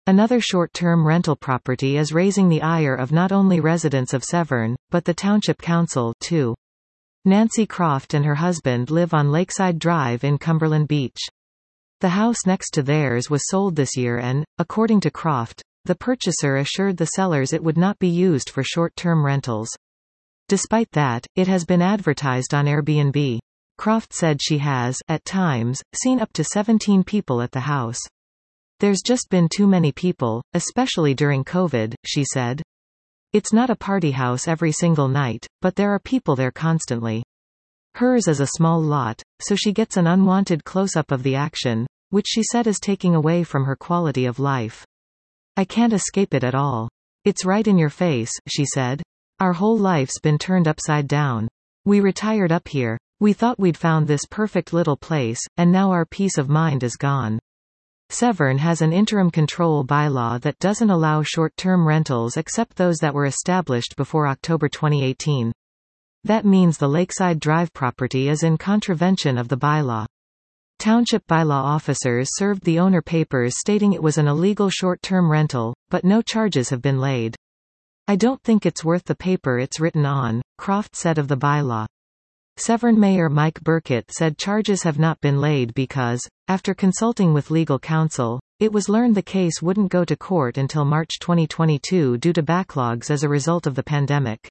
Another short-term rental property is raising the ire of not only residents of Severn, but the Township Council, too. Nancy Croft and her husband live on Lakeside Drive in Cumberland Beach. The house next to theirs was sold this year and, according to Croft, the purchaser assured the sellers it would not be used for short-term rentals. Despite that, it has been advertised on Airbnb. Croft said she has, at times, seen up to 17 people at the house. There's just been too many people, especially during COVID, she said. It's not a party house every single night, but there are people there constantly. Hers is a small lot, so she gets an unwanted close-up of the action, which she said is taking away from her quality of life. I can't escape it at all. It's right in your face, she said. Our whole life's been turned upside down. We retired up here. We thought we'd found this perfect little place, and now our peace of mind is gone. Severn has an interim control bylaw that doesn't allow short-term rentals except those that were established before October 2018. That means the Lakeside Drive property is in contravention of the bylaw. Township bylaw officers served the owner papers stating it was an illegal short-term rental, but no charges have been laid. I don't think it's worth the paper it's written on, Croft said of the bylaw. Severn Mayor Mike Burkett said charges have not been laid because, after consulting with legal counsel, it was learned the case wouldn't go to court until March 2022 due to backlogs as a result of the pandemic.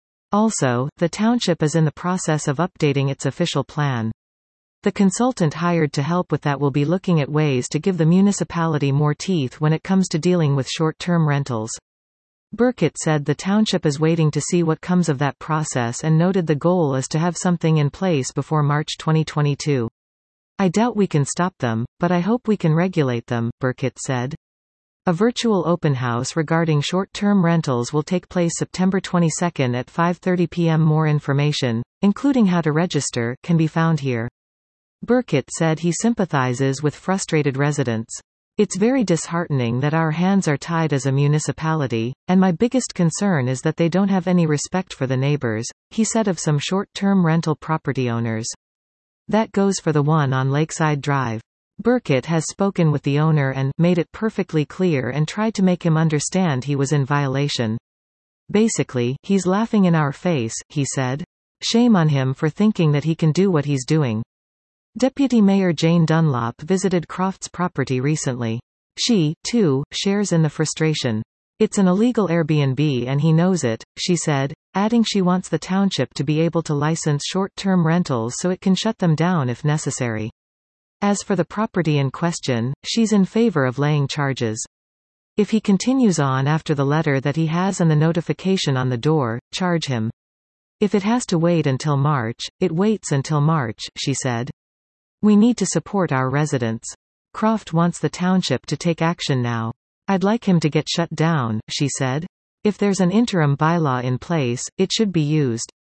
Also, the township is in the process of updating its official plan. The consultant hired to help with that will be looking at ways to give the municipality more teeth when it comes to dealing with short-term rentals. Burkett said the township is waiting to see what comes of that process and noted the goal is to have something in place before March 2022. I doubt we can stop them, but I hope we can regulate them, Burkett said. A virtual open house regarding short-term rentals will take place September 22 at 5:30 p.m. More information, including how to register, can be found here. Burkett said he sympathizes with frustrated residents. It's very disheartening that our hands are tied as a municipality, and my biggest concern is that they don't have any respect for the neighbors, he said of some short-term rental property owners. That goes for the one on Lakeside Drive. Burkett has spoken with the owner and made it perfectly clear and tried to make him understand he was in violation. Basically, he's laughing in our face, he said. Shame on him for thinking that he can do what he's doing. Deputy Mayor Jane Dunlop visited Croft's property recently. She, too, shares in the frustration. It's an illegal Airbnb and he knows it, she said, adding she wants the township to be able to license short-term rentals so it can shut them down if necessary. As for the property in question, she's in favor of laying charges. If he continues on after the letter that he has and the notification on the door, charge him. If it has to wait until March, it waits until March, she said. We need to support our residents. Croft wants the township to take action now. I'd like him to get shut down, she said. If there's an interim bylaw in place, it should be used.